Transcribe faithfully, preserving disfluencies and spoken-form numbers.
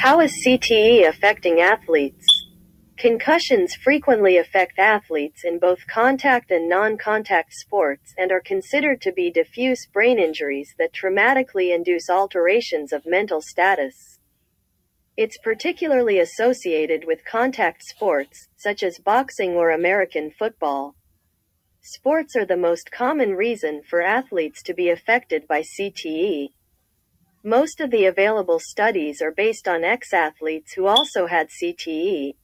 How is C T E affecting athletes? Concussions frequently affect athletes in both contact and non-contact sports and are considered to be diffuse brain injuries that traumatically induce alterations of mental status. It's particularly associated with contact sports, such as boxing or American football. Sports are the most common reason for athletes to be affected by C T E. Most of the available studies are based on ex-athletes who also had C T E.